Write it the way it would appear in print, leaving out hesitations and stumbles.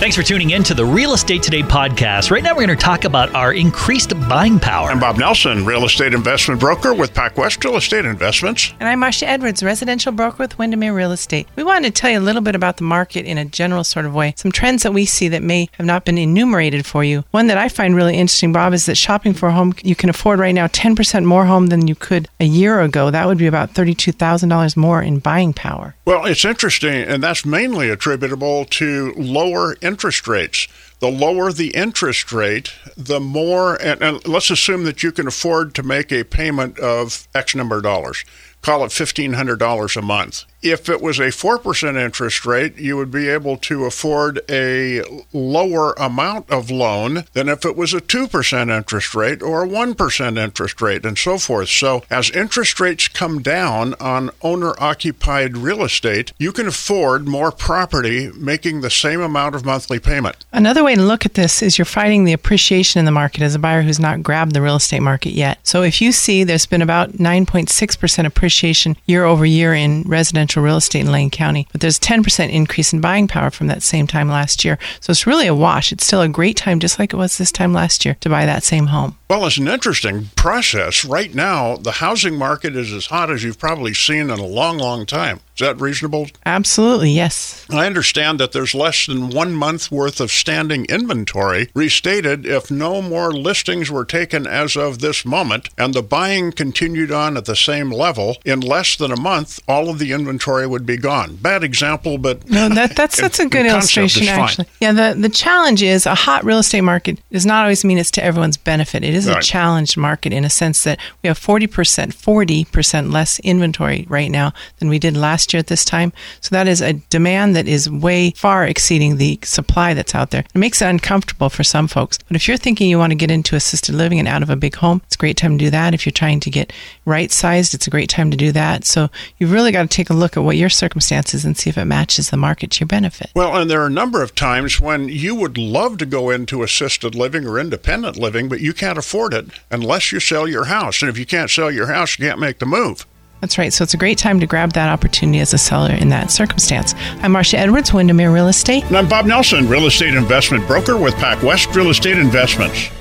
Thanks for tuning in to the Real Estate Today podcast. Right now, we're going to talk about our increased buying power. I'm Bob Nelson, real estate investment broker with PacWest Real Estate Investments. And I'm Marcia Edwards, residential broker with Windermere Real Estate. We wanted to tell you a little bit about the market in a general sort of way, some trends that we see that may have not been enumerated for you. One that I find really interesting, Bob, is that shopping for a home, you can afford right now 10% more home than you could a year ago. That would be about $32,000 more in buying power. Well, it's interesting, and that's mainly attributable to lower interest rates. The lower the interest rate, the more, and let's assume that you can afford to make a payment of X number of dollars. Call it $1,500 a month. If it was a 4% interest rate, you would be able to afford a lower amount of loan than if it was a 2% interest rate or a 1% interest rate and so forth. So as interest rates come down on owner-occupied real estate, you can afford more property making the same amount of monthly payment. Another way to look at this is you're fighting the appreciation in the market as a buyer who's not grabbed the real estate market yet. So if you see there's been about 9.6% appreciation year over year in residential real estate in Lane County, but there's a 10% increase in buying power from that same time last year. So it's really a wash. It's still a great time, just like it was this time last year, to buy that same home. Well, it's an interesting process. Right now, the housing market is as hot as you've probably seen in a long, long time. Is that reasonable? Absolutely, yes. I understand that there's less than 1 month worth of standing inventory. Restated, if no more listings were taken as of this moment and the buying continued on at the same level, in less than a month, all of the inventory would be gone. Bad example, but no, that's a good illustration, actually. Yeah, the challenge is a hot real estate market does not always mean it's to everyone's benefit. It is a challenged market in a sense that we have 40% less inventory right now than we did last year at this time. So that is a demand that is way far exceeding the supply that's out there. It makes it uncomfortable for some folks. But if you're thinking you want to get into assisted living and out of a big home, it's a great time to do that. If you're trying to get right-sized, it's a great time to do that. So you've really got to take a look at what your circumstances and see if it matches the market to your benefit. Well, and there are a number of times when you would love to go into assisted living or independent living, but you can't afford it unless you sell your house. And if you can't sell your house, you can't make the move. That's right. So it's a great time to grab that opportunity as a seller in that circumstance. I'm Marcia Edwards, Windermere Real Estate. And I'm Bob Nelson, real estate investment broker with PacWest Real Estate Investments.